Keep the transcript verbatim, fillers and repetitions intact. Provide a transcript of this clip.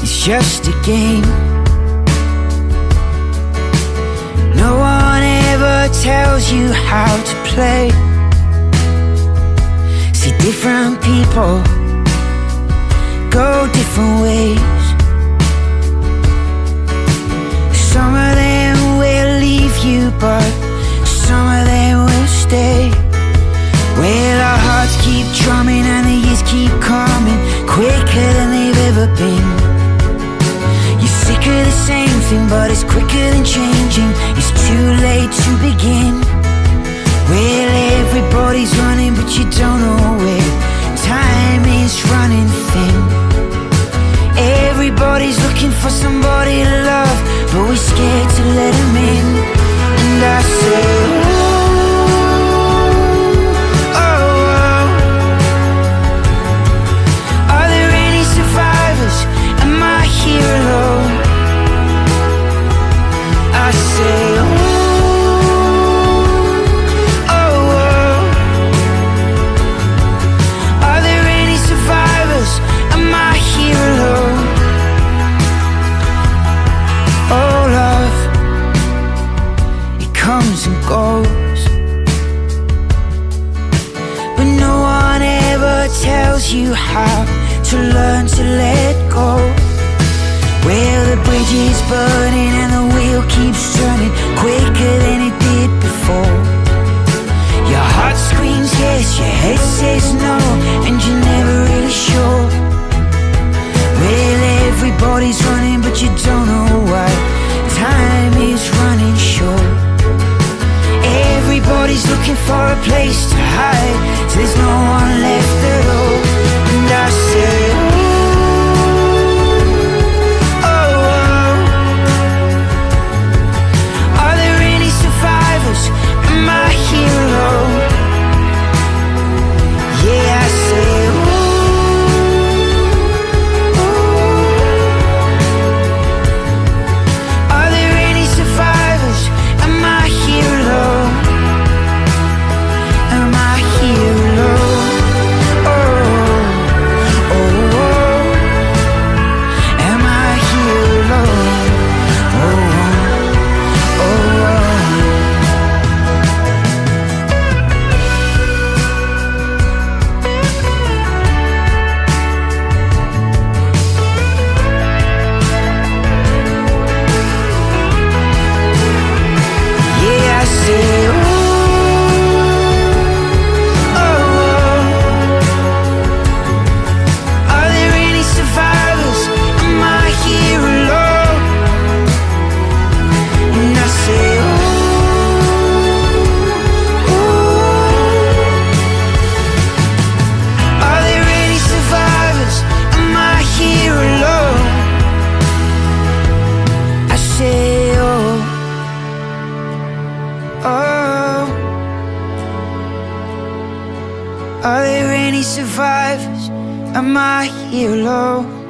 It's just a game. No one ever tells you how to play. See, different people go different ways. Some of them will leave you, but some of them will stay. Well, our hearts keep drumming and the years keep coming quicker than they've ever been. You're sick of the same thing, but it's quicker than changing. It's too late to begin. Well, everybody's running, but you don't know where. Time is running thin. Everybody's looking for somebody to love, but we're scared to let them in. And I say, oh, oh. Are there any survivors? Am I here alone? I say, oh, oh, oh. Are there any survivors? Am I here alone? Oh, love, it comes and goes, but no one ever tells you how to learn to let go. Well, the bridge is burning and the wheel keeps turning quicker than it did before. Your heart screams yes, your head says no, and you're never really sure. Well, everybody's running, but you don't know why. Time is running short. Everybody's looking for a place to hide, so there's no one left at all. And I say, oh, oh, oh. Are there any survivors? Am I here alone? Yeah, I say, oh. Are there any survivors? Am I here alone?